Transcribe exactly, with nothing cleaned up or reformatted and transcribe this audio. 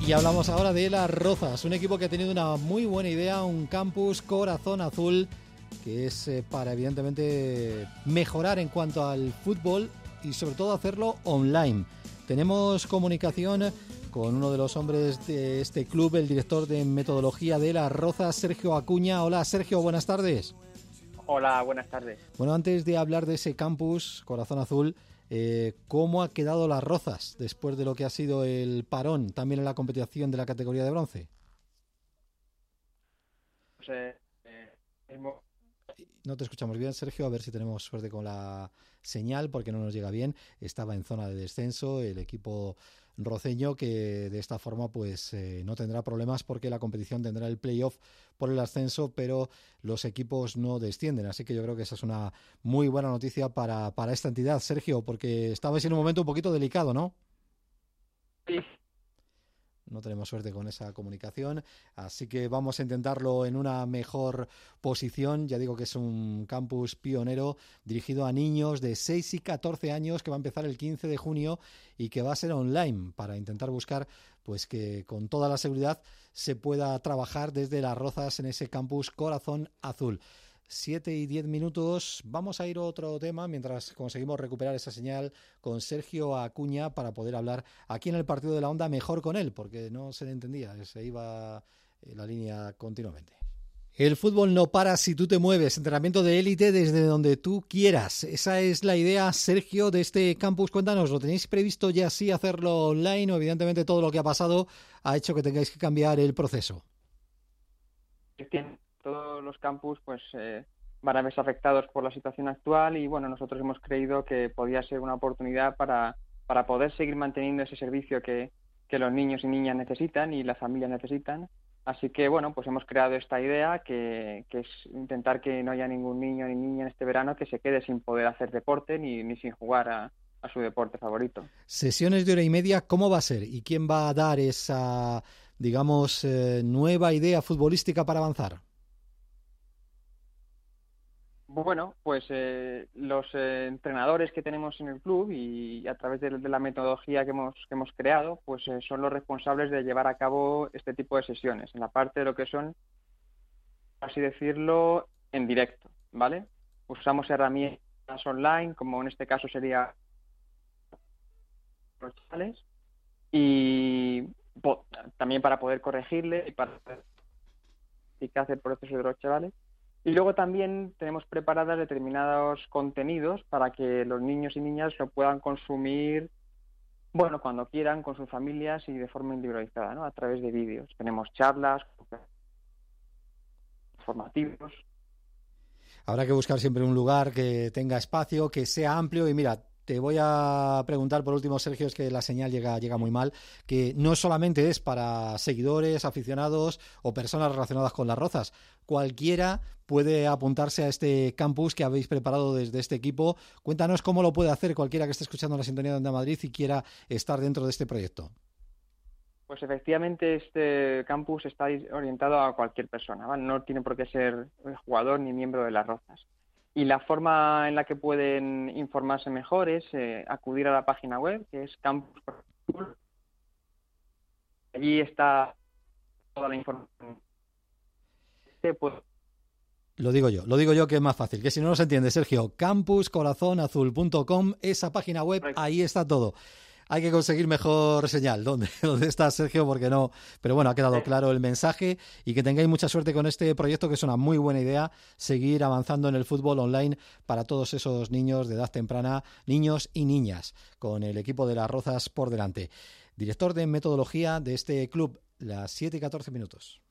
Y hablamos ahora de Las Rozas, un equipo que ha tenido una muy buena idea, un campus Corazón Azul, que es eh, para evidentemente mejorar en cuanto al fútbol y sobre todo hacerlo online. Tenemos comunicación con uno de los hombres de este club, el director de metodología de Las Rozas, Sergio Acuña. Hola Sergio, buenas tardes. Hola, buenas tardes. Bueno, antes de hablar de ese campus Corazón Azul, eh, ¿cómo ha quedado Las Rozas después de lo que ha sido el parón también en la competición de la categoría de bronce? Pues, eh, eh, hemos... No te escuchamos bien, Sergio, a ver si tenemos suerte con la señal porque no nos llega bien. Estaba en zona de descenso el equipo roceño, que de esta forma pues eh, no tendrá problemas porque la competición tendrá el playoff por el ascenso, pero los equipos no descienden. Así que yo creo que esa es una muy buena noticia para, para esta entidad, Sergio, porque estabais en un momento un poquito delicado, ¿no? Sí. No tenemos suerte con esa comunicación, así que vamos a intentarlo en una mejor posición. Ya digo que es un campus pionero dirigido a niños de seis y catorce años, que va a empezar el quince de junio y que va a ser online para intentar buscar pues que con toda la seguridad se pueda trabajar desde Las Rozas en ese campus Corazón Azul. siete y diez minutos. Vamos a ir a otro tema mientras conseguimos recuperar esa señal con Sergio Acuña para poder hablar aquí en el Partido de la Onda mejor con él, porque no se le entendía, se iba la línea continuamente. El fútbol no para si tú te mueves. Entrenamiento de élite desde donde tú quieras. Esa es la idea, Sergio, de este campus. Cuéntanos, ¿lo tenéis previsto ya así hacerlo online o evidentemente todo lo que ha pasado ha hecho que tengáis que cambiar el proceso? Todos los campus pues eh, van a verse afectados por la situación actual y bueno, nosotros hemos creído que podía ser una oportunidad para, para poder seguir manteniendo ese servicio que, que los niños y niñas necesitan y las familias necesitan. Así que bueno, pues hemos creado esta idea que, que es intentar que no haya ningún niño ni niña en este verano que se quede sin poder hacer deporte ni, ni sin jugar a, a su deporte favorito. Sesiones de hora y media, ¿cómo va a ser? ¿Y quién va a dar esa, digamos, eh, nueva idea futbolística para avanzar? Bueno, pues eh, los eh, entrenadores que tenemos en el club y a través de, de la metodología que hemos, que hemos creado, pues eh, son los responsables de llevar a cabo este tipo de sesiones, en la parte de lo que son, así decirlo, en directo, ¿vale? Usamos herramientas online, como en este caso sería los chavales, y po- también para poder corregirle y para eficaz el proceso de los chavales. Y luego también tenemos preparadas determinados contenidos para que los niños y niñas lo puedan consumir, bueno, cuando quieran, con sus familias y de forma individualizada, ¿no? A través de vídeos. Tenemos charlas, formativos. Habrá que buscar siempre un lugar que tenga espacio, que sea amplio y mira, te voy a preguntar por último, Sergio, es que la señal llega, llega muy mal, que no solamente es para seguidores, aficionados o personas relacionadas con Las Rozas. Cualquiera puede apuntarse a este campus que habéis preparado desde este equipo. Cuéntanos cómo lo puede hacer cualquiera que esté escuchando la sintonía de Onda Madrid y quiera estar dentro de este proyecto. Pues efectivamente este campus está orientado a cualquier persona, ¿vale? No tiene por qué ser jugador ni miembro de Las Rozas. Y la forma en la que pueden informarse mejor es eh, acudir a la página web, que es Campus. Allí está toda la información. Pues... Lo digo yo, lo digo yo que es más fácil, que si no nos entiende, Sergio, campus corazón azul punto com, esa página web, ahí está todo. Hay que conseguir mejor señal. ¿Dónde, dónde está Sergio? Porque no. Pero bueno, ha quedado claro el mensaje y que tengáis mucha suerte con este proyecto, que es una muy buena idea, seguir avanzando en el fútbol online para todos esos niños de edad temprana, niños y niñas, con el equipo de Las Rozas por delante. Director de metodología de este club, las siete y catorce minutos.